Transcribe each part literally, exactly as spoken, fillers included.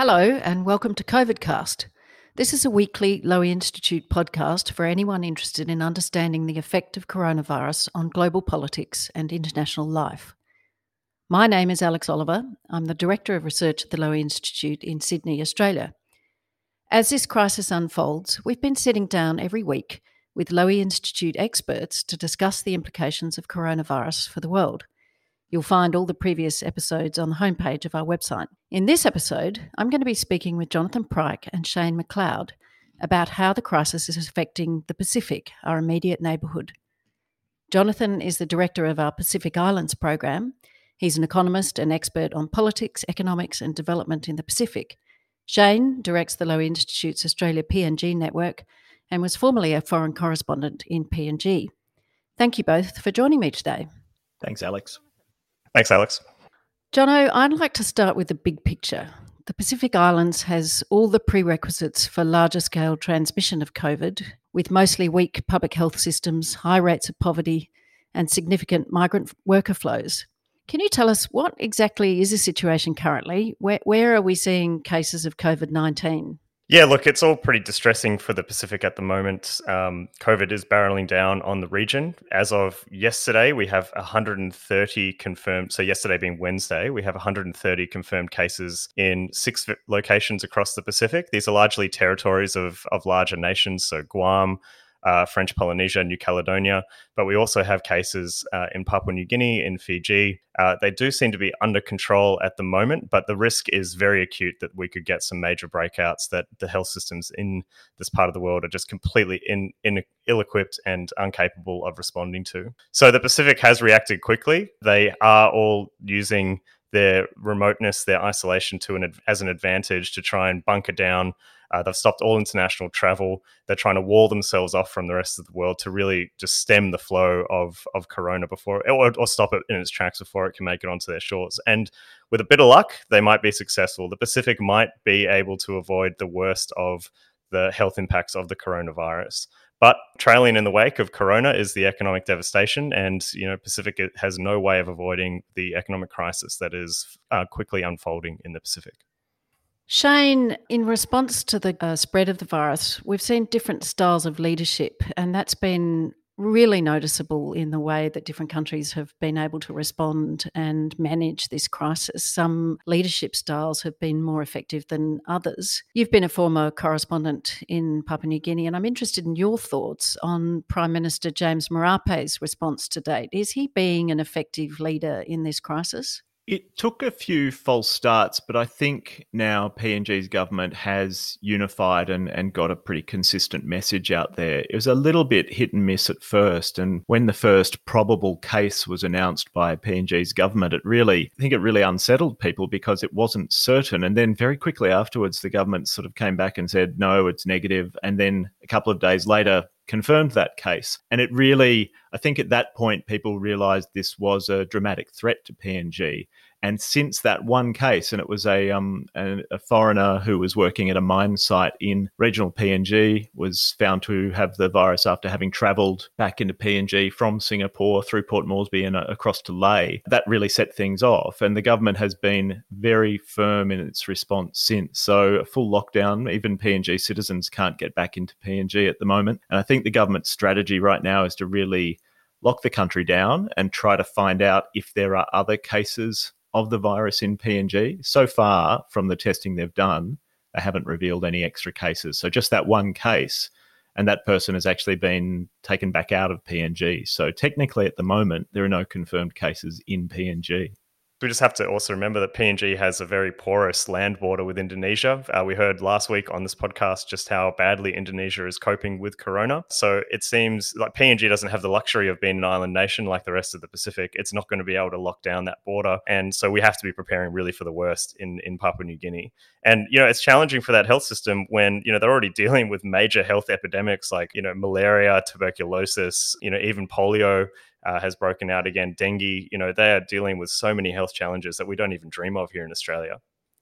Hello and welcome to COVIDcast. This is a weekly Lowy Institute podcast for anyone interested in understanding the effect of coronavirus on global politics and international life. My name is Alex Oliver. I'm the Director of Research at the Lowy Institute in Sydney, Australia. As this crisis unfolds, we've been sitting down every week with Lowy Institute experts to discuss the implications of coronavirus for the world. You'll find all the previous episodes on the homepage of our website. In this episode, I'm going to be speaking with Jonathan Pryke and Shane McLeod about how the crisis is affecting the Pacific, our immediate neighbourhood. Jonathan is the director of our Pacific Islands program. He's an economist and expert on politics, economics and development in the Pacific. Shane directs the Lowy Institute's Australia P N G network and was formerly a foreign correspondent in P N G. Thank you both for joining me today. Thanks, Alex. Thanks, Alex. Jono, I'd like to start with the big picture. The Pacific Islands has all the prerequisites for larger scale transmission of COVID, with mostly weak public health systems, high rates of poverty, and significant migrant worker flows. Can you tell us what exactly is the situation currently? Where, where are we seeing cases of COVID nineteen? Yeah, look, it's all pretty distressing for the Pacific at the moment. Um, COVID is barreling down on the region. As of yesterday, we have one hundred thirty confirmed. So yesterday being Wednesday, we have one hundred thirty confirmed cases in six locations across the Pacific. These are largely territories of, of larger nations, so Guam, Uh, French Polynesia, New Caledonia, but we also have cases uh, in Papua New Guinea, in Fiji. Uh, they do seem to be under control at the moment, but the risk is very acute that we could get some major breakouts, that the health systems in this part of the world are just completely in, in ill-equipped and incapable of responding to. So the Pacific has reacted quickly. They are all using their remoteness, their isolation to an as an advantage to try and bunker down. Uh, they've stopped all international travel. They're trying to wall themselves off from the rest of the world to really just stem the flow of of corona before, or, or stop it in its tracks before it can make it onto their shores. And with a bit of luck, they might be successful. The Pacific might be able to avoid the worst of the health impacts of the coronavirus. But trailing in the wake of corona is the economic devastation, and you know, Pacific has no way of avoiding the economic crisis that is uh, quickly unfolding in the Pacific. Shane, in response to the uh, spread of the virus, we've seen different styles of leadership, and that's been really noticeable in the way that different countries have been able to respond and manage this crisis. Some leadership styles have been more effective than others. You've been a former correspondent in Papua New Guinea, and I'm interested in your thoughts on Prime Minister James Marape's response to date. Is he being an effective leader in this crisis? It took a few false starts, but I think now P N G's government has unified and, and got a pretty consistent message out there. It was a little bit hit and miss at first, and when the first probable case was announced by P N G's government, it really, I think it really unsettled people because it wasn't certain. And then very quickly afterwards, the government sort of came back and said, no, it's negative. And then a couple of days later, confirmed that case. And it really, I think at that point, people realised this was a dramatic threat to P N G. And since that one case, and it was a, um, a, a foreigner who was working at a mine site in regional P N G, was found to have the virus after having travelled back into P N G from Singapore through Port Moresby and uh, across to Lae. That really set things off. And the government has been very firm in its response since. So a full lockdown, even P N G citizens can't get back into P N G at the moment. And I think the government's strategy right now is to really lock the country down and try to find out if there are other cases of the virus in P N G. So far, from the testing they've done, they haven't revealed any extra cases. So just that one case, and that person has actually been taken back out of P N G. So technically at the moment, there are no confirmed cases in P N G. We just have to also remember that P N G has a very porous land border with Indonesia. Uh, we heard last week on this podcast just how badly Indonesia is coping with corona. So it seems like P N G doesn't have the luxury of being an island nation like the rest of the Pacific. It's not going to be able to lock down that border. And so we have to be preparing really for the worst in, in Papua New Guinea. And, you know, it's challenging for that health system when, you know, they're already dealing with major health epidemics like, you know, malaria, tuberculosis, you know, even polio. Uh, has broken out again, dengue. You know, they are dealing with so many health challenges that we don't even dream of here in Australia.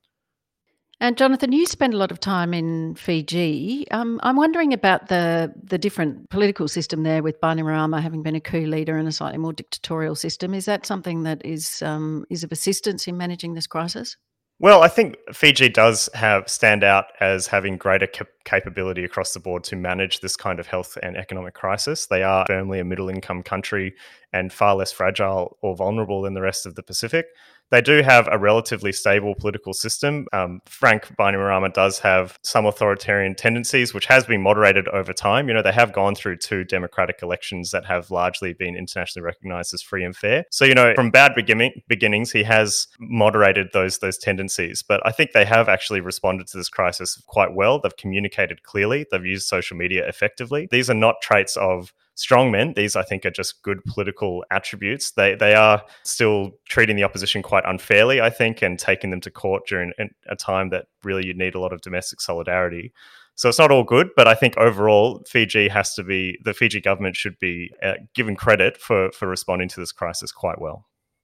And Jonathan, you spend a lot of time in Fiji. Um, I'm wondering about the the different political system there, with Bainimarama having been a coup leader and a slightly more dictatorial system. Is that something that is um, is of assistance in managing this crisis? Well, I think Fiji does have stand out as having greater cap- capability across the board to manage this kind of health and economic crisis. They are firmly a middle-income country and far less fragile or vulnerable than the rest of the Pacific. They do have a relatively stable political system. Um, Frank Bainimarama does have some authoritarian tendencies, which has been moderated over time. You know, they have gone through two democratic elections that have largely been internationally recognized as free and fair. So, you know, from bad beginning, beginnings, he has moderated those those tendencies. But I think they have actually responded to this crisis quite well. They've communicated clearly. They've used social media effectively. These are not traits of strongmen. These, I think, are just good political attributes. They they are still treating the opposition quite unfairly, I think, and taking them to court during a time that really you need a lot of domestic solidarity. So it's not all good, but I think overall, Fiji has to be, the Fiji government should be uh, given credit for, for responding to this crisis quite well.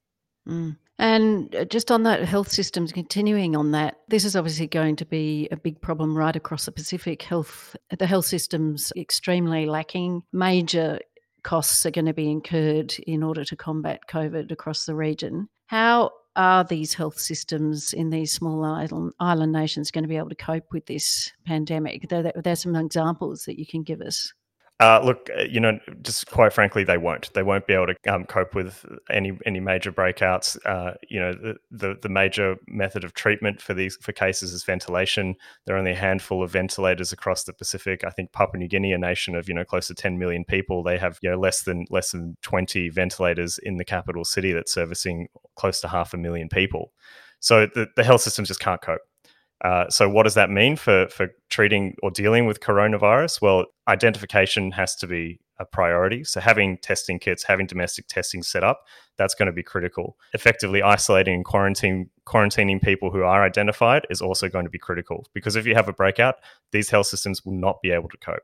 Mm. And just on that health systems, continuing on that, this is obviously going to be a big problem right across the Pacific. Health, the health system's extremely lacking. Major costs are going to be incurred in order to combat COVID across the region. How are these health systems in these small island, island nations going to be able to cope with this pandemic? There, there's some examples that you can give us. Uh, look, you know, just quite frankly, they won't. They won't be able to um, cope with any any major breakouts. Uh, you know, the, the the major method of treatment for these for cases is ventilation. There are only a handful of ventilators across the Pacific. I think Papua New Guinea, a nation of you know close to ten million people, they have you know less than less than twenty ventilators in the capital city that's servicing close to half a million people. So the, the health systems just can't cope. Uh, so what does that mean for, for treating or dealing with coronavirus? Well, identification has to be a priority. So having testing kits, having domestic testing set up, that's going to be critical. Effectively isolating and quarantine, quarantining people who are identified is also going to be critical, because if you have a breakout, these health systems will not be able to cope.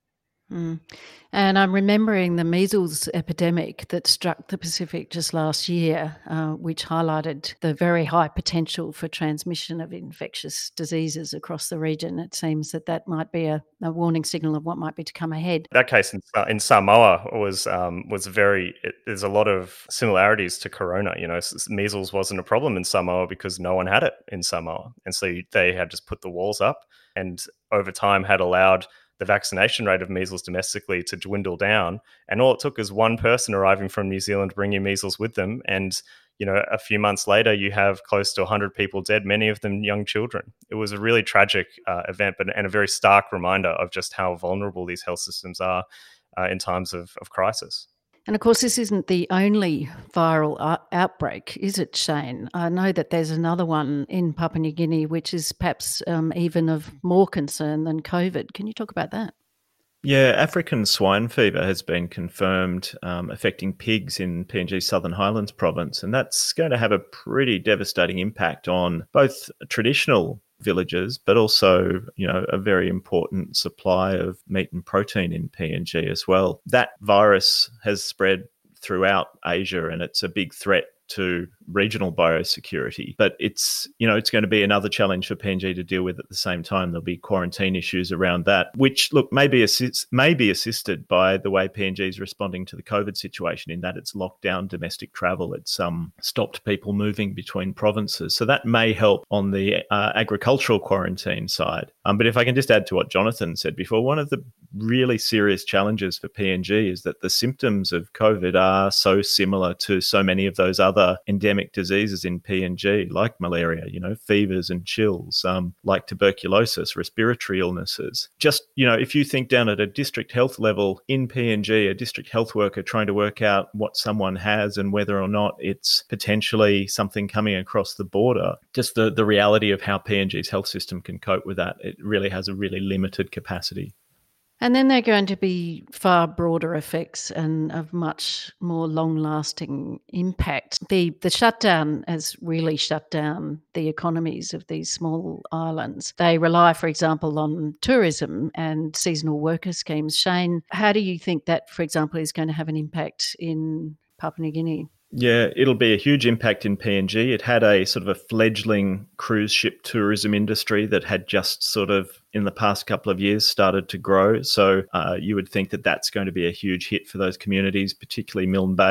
Mm. And I'm remembering the measles epidemic that struck the Pacific just last year, uh, which highlighted the very high potential for transmission of infectious diseases across the region. It seems that that might be a, a warning signal of what might be to come ahead. That case in, uh, in Samoa was um, was very. It, there's a lot of similarities to corona. You know, measles wasn't a problem in Samoa because no one had it in Samoa, and so they had just put the walls up, and over time had allowed the vaccination rate of measles domestically to dwindle down. And all it took is one person arriving from New Zealand bringing measles with them. And, you know, a few months later, you have close to one hundred people dead, many of them young children. It was a really tragic uh, event, but and a very stark reminder of just how vulnerable these health systems are uh, in times of, of crisis. And of course, this isn't the only viral uh, outbreak, is it, Shane? I know that there's another one in Papua New Guinea, which is perhaps um, even of more concern than COVID. Can you talk about that? Yeah, African swine fever has been confirmed um, affecting pigs in P N G's Southern Highlands province, and that's going to have a pretty devastating impact on both traditional villages, but also, you know, a very important supply of meat and protein in P N G as well. That virus has spread throughout Asia, and it's a big threat to regional biosecurity. But it's, you know, it's going to be another challenge for P N G to deal with at the same time. There'll be quarantine issues around that, which, look, may be, assist, may be assisted by the way P N G is responding to the COVID situation, in that it's locked down domestic travel. It's um, stopped people moving between provinces. So that may help on the uh, agricultural quarantine side. Um, but if I can just add to what Jonathan said before, one of the really serious challenges for P N G is that the symptoms of COVID are so similar to so many of those other endemic diseases in P N G, like malaria, you know, fevers and chills, um, like tuberculosis, respiratory illnesses. Just, you know, if you think down at a district health level in P N G, a district health worker trying to work out what someone has and whether or not it's potentially something coming across the border, just the, the reality of how P N G's health system can cope with that, it really has a really limited capacity. And then there are going to be far broader effects and of much more long-lasting impact. The the shutdown has really shut down the economies of these small islands. They rely, for example, on tourism and seasonal worker schemes. Shane, how do you think that, for example, is going to have an impact in Papua New Guinea? Yeah, it'll be a huge impact in P N G. It had a sort of a fledgling cruise ship tourism industry that had just sort of in the past couple of years started to grow. So uh, you would think that that's going to be a huge hit for those communities, particularly Milne Bay.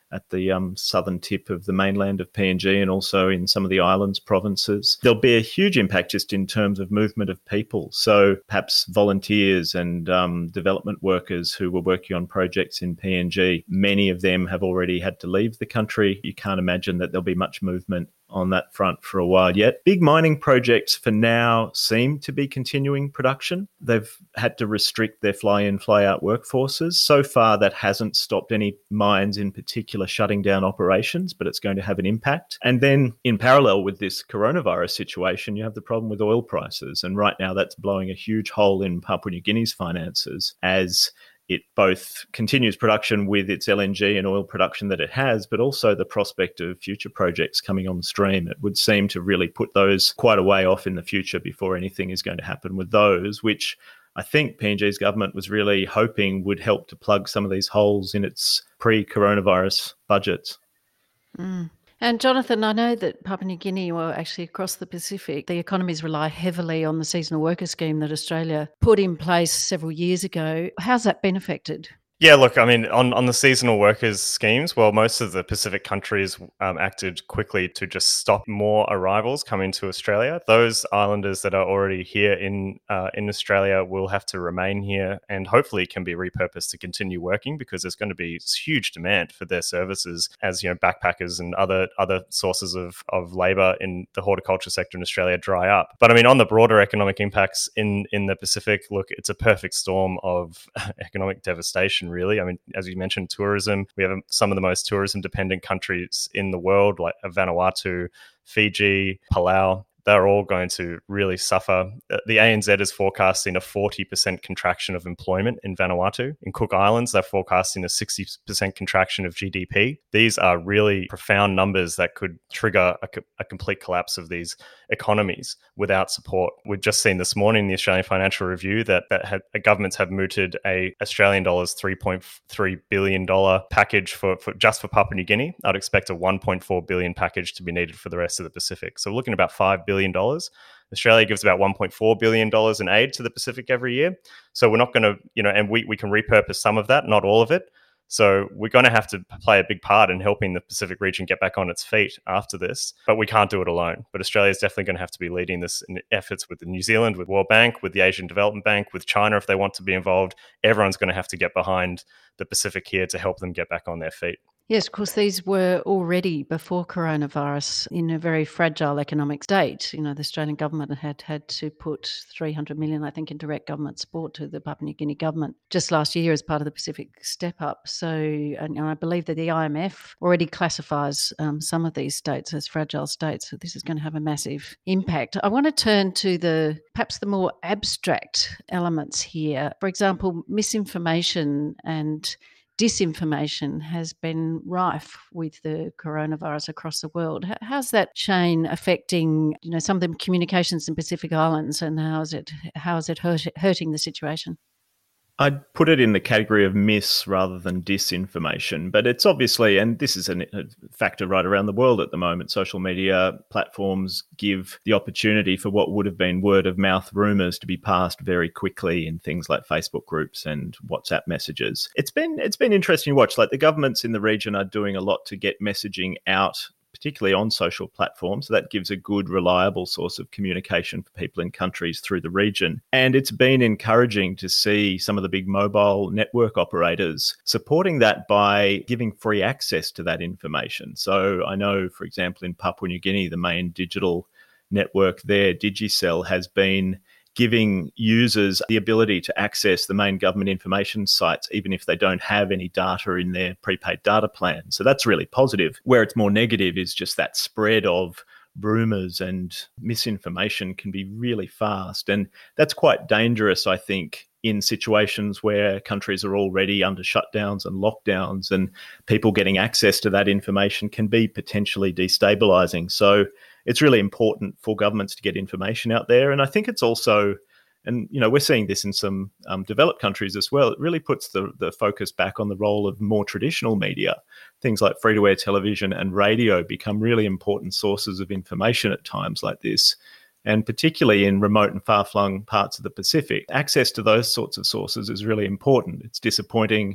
at the um, southern tip of the mainland of P N G and also in some of the islands provinces. There'll be a huge impact just in terms of movement of people. So perhaps volunteers and um, development workers who were working on projects in P N G, many of them have already had to leave the country. You can't imagine that there'll be much movement on that front for a while yet. Big mining projects for now seem to be continuing production. They've had to restrict their fly-in, fly-out workforces. So far, that hasn't stopped any mines in particular shutting down operations, but it's going to have an impact. And then in parallel with this coronavirus situation, you have the problem with oil prices. And right now, that's blowing a huge hole in Papua New Guinea's finances as it both continues production with its L N G and oil production that it has, but also the prospect of future projects coming on stream. It would seem to really put those quite a way off in the future before anything is going to happen with those, which I think P N G's government was really hoping would help to plug some of these holes in its pre-coronavirus budgets. Mm. And Jonathan, I know that Papua New Guinea, or actually across the Pacific, the economies rely heavily on the seasonal worker scheme that Australia put in place several years ago. How's that been affected? Yeah, look, I mean, on, on the seasonal workers schemes, well, most of the Pacific countries um, acted quickly to just stop more arrivals coming to Australia. Those islanders that are already here in uh, in Australia will have to remain here and hopefully can be repurposed to continue working because there's going to be huge demand for their services as, you know, backpackers and other other sources of, of labour in the horticulture sector in Australia dry up. But I mean, on the broader economic impacts in, in the Pacific, look, it's a perfect storm of economic devastation, really. I mean, as you mentioned, tourism. We have some of the most tourism-dependent countries in the world, like Vanuatu, Fiji, Palau. They're all going to really suffer. The A N Z is forecasting a forty percent contraction of employment in Vanuatu. In Cook Islands, they're forecasting a sixty percent contraction of G D P. These are really profound numbers that could trigger a, a complete collapse of these economies without support. We've just seen this morning in the Australian Financial Review that, that had, governments have mooted a Australian dollars three point three billion dollars package for, for just for Papua New Guinea. I'd expect a one point four billion dollars package to be needed for the rest of the Pacific. So we're looking at about five billion dollars. Australia gives about one point four billion dollars in aid to the Pacific every year. So we're not going to, you know, and we, we can repurpose some of that, not all of it. So we're going to have to play a big part in helping the Pacific region get back on its feet after this, but we can't do it alone. But Australia is definitely going to have to be leading this in efforts with New Zealand, with World Bank, with the Asian Development Bank, with China if they want to be involved. Everyone's going to have to get behind the Pacific here to help them get back on their feet. Yes, of course, these were already before coronavirus in a very fragile economic state. You know, the Australian government had had to put three hundred million, I think, in direct government support to the Papua New Guinea government just last year as part of the Pacific Step Up. So, and I believe that the I M F already classifies um, some of these states as fragile states. So this is going to have a massive impact. I want to turn to the perhaps the more abstract elements here. For example, misinformation and disinformation has been rife with the coronavirus across the world. How's that chain affecting, you know, some of the communications in Pacific Islands, and how is it how is it hurt, hurting the situation? I'd put it in the category of mis rather than disinformation, but it's obviously, and this is a factor right around the world at the moment, social media platforms give the opportunity for what would have been word of mouth rumours to be passed very quickly in things like Facebook groups and WhatsApp messages. It's been it's been interesting to watch. Like, the governments in the region are doing a lot to get messaging out, particularly on social platforms. So that gives a good, reliable source of communication for people in countries through the region. And it's been encouraging to see some of the big mobile network operators supporting that by giving free access to that information. So I know, for example, in Papua New Guinea, the main digital network there, Digicel, has been giving users the ability to access the main government information sites, even if they don't have any data in their prepaid data plan. So that's really positive. Where it's more negative is just that spread of rumours and misinformation can be really fast. And that's quite dangerous, I think, in situations where countries are already under shutdowns and lockdowns, and people getting access to that information can be potentially destabilising. So it's really important for governments to get information out there. And I think it's also, and you know, we're seeing this in some um, developed countries as well, it really puts the, the focus back on the role of more traditional media. Things like free-to-air television and radio become really important sources of information at times like this. And particularly in remote and far-flung parts of the Pacific, access to those sorts of sources is really important. It's disappointing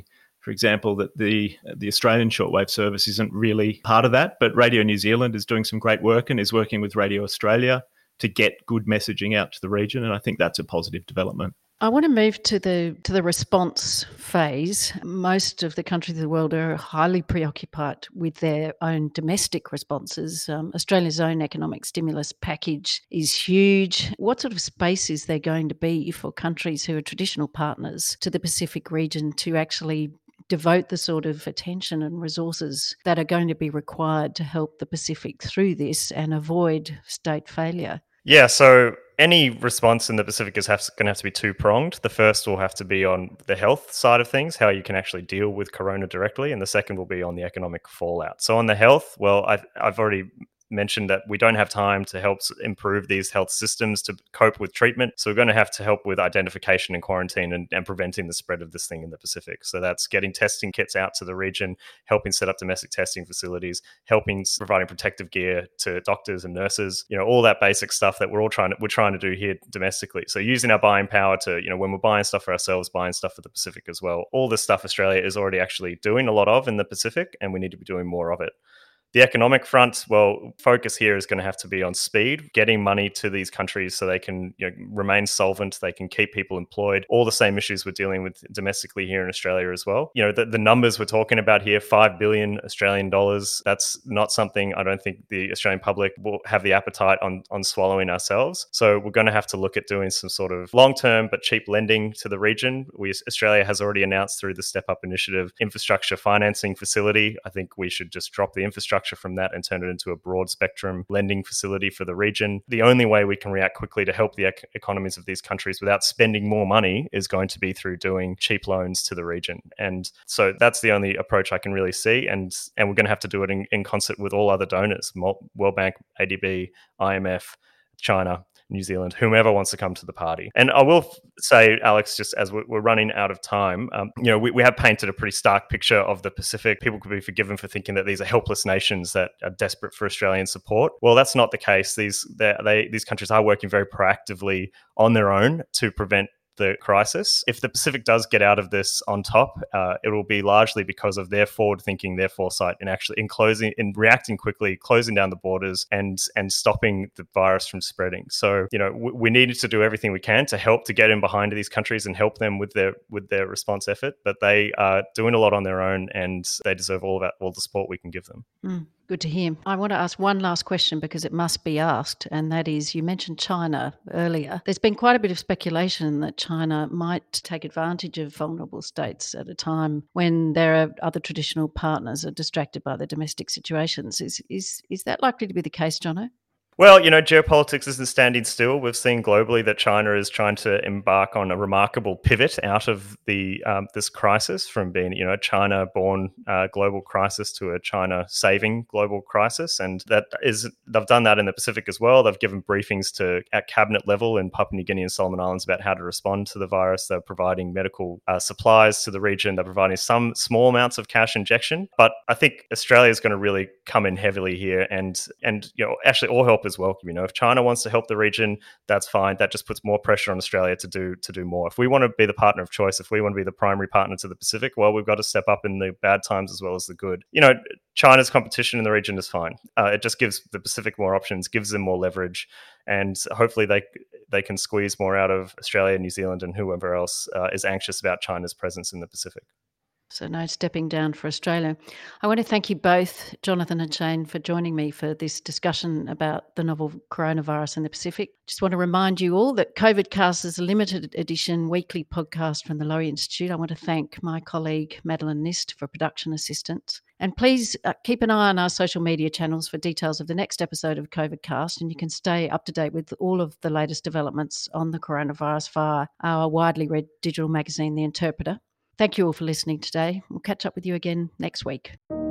for example, that the the Australian shortwave service isn't really part of that, but Radio New Zealand is doing some great work and is working with Radio Australia to get good messaging out to the region, and I think that's a positive development. I want to move to the to the response phase. Most of the countries of the world are highly preoccupied with their own domestic responses. Um, Australia's own economic stimulus package is huge. What sort of space is there going to be for countries who are traditional partners to the Pacific region to actually devote the sort of attention and resources that are going to be required to help the Pacific through this and avoid state failure? Yeah, so any response in the Pacific is going to have to be two-pronged. The first will have to be on the health side of things, how you can actually deal with corona directly, and the second will be on the economic fallout. So on the health, well, I've, I've already mentioned that we don't have time to help improve these health systems to cope with treatment. So we're going to have to help with identification and quarantine and, and preventing the spread of this thing in the Pacific. So that's getting testing kits out to the region, helping set up domestic testing facilities, helping providing protective gear to doctors and nurses, you know, all that basic stuff that we're all trying to, we're trying to do here domestically. So using our buying power to, you know, when we're buying stuff for ourselves, buying stuff for the Pacific as well. All this stuff Australia is already actually doing a lot of in the Pacific, and we need to be doing more of it. The economic front, well, focus here is going to have to be on speed, getting money to these countries so they can, you know, remain solvent, they can keep people employed, all the same issues we're dealing with domestically here in Australia as well. You know, the, the numbers we're talking about here, five billion Australian dollars, that's not something I don't think the Australian public will have the appetite on, on swallowing ourselves. So we're going to have to look at doing some sort of long-term but cheap lending to the region. We, Australia has already announced through the Step Up Initiative infrastructure financing facility. I think we should just drop the infrastructure from that and turn it into a broad spectrum lending facility for the region. The only way we can react quickly to help the ec- economies of these countries without spending more money is going to be through doing cheap loans to the region. And so that's the only approach I can really see. And and we're going to have to do it in, in concert with all other donors, World Bank, A D B, I M F, China, New Zealand, whomever wants to come to the party. And I will say, Alex, just as we're running out of time, um, you know, we, we have painted a pretty stark picture of the Pacific. People could be forgiven for thinking that these are helpless nations that are desperate for Australian support. Well, that's not the case. These they, these countries are working very proactively on their own to prevent the crisis. If the Pacific does get out of this on top, uh, it will be largely because of their forward thinking, their foresight, in actually in closing, in reacting quickly, closing down the borders, and and stopping the virus from spreading. So, you know, we, we need to do everything we can to help to get in behind these countries and help them with their with their response effort. But they are doing a lot on their own, and they deserve all of that, all the support we can give them. Mm. Good to hear. I want to ask one last question because it must be asked, and that is, you mentioned China earlier. There's been quite a bit of speculation that China might take advantage of vulnerable states at a time when their other traditional partners are distracted by their domestic situations. Is is is that likely to be the case, Jono? Well, you know, geopolitics isn't standing still. We've seen globally that China is trying to embark on a remarkable pivot out of the um, this crisis from being, you know, a China-born uh, global crisis to a China-saving global crisis, and that is they've done that in the Pacific as well. They've given briefings to at cabinet level in Papua New Guinea and Solomon Islands about how to respond to the virus. They're providing medical uh, supplies to the region. They're providing some small amounts of cash injection, but I think Australia is going to really come in heavily here, and and you know, actually all help is welcome. You know, if China wants to help the region, that's fine. That just puts more pressure on Australia to do to do more. If we want to be the partner of choice, if we want to be the primary partner to the Pacific, well, we've got to step up in the bad times as well as the good. You know, China's competition in the region is fine. Uh, it just gives the Pacific more options, gives them more leverage, and hopefully they they can squeeze more out of Australia, New Zealand, and whoever else uh, is anxious about China's presence in the Pacific. So no stepping down for Australia. I want to thank you both, Jonathan and Shane, for joining me for this discussion about the novel coronavirus in the Pacific. Just want to remind you all that COVIDcast is a limited edition weekly podcast from the Lowy Institute. I want to thank my colleague Madeline Nist for production assistance. And please uh, keep an eye on our social media channels for details of the next episode of COVIDcast, and you can stay up to date with all of the latest developments on the coronavirus via our widely read digital magazine, The Interpreter. Thank you all for listening today. We'll catch up with you again next week.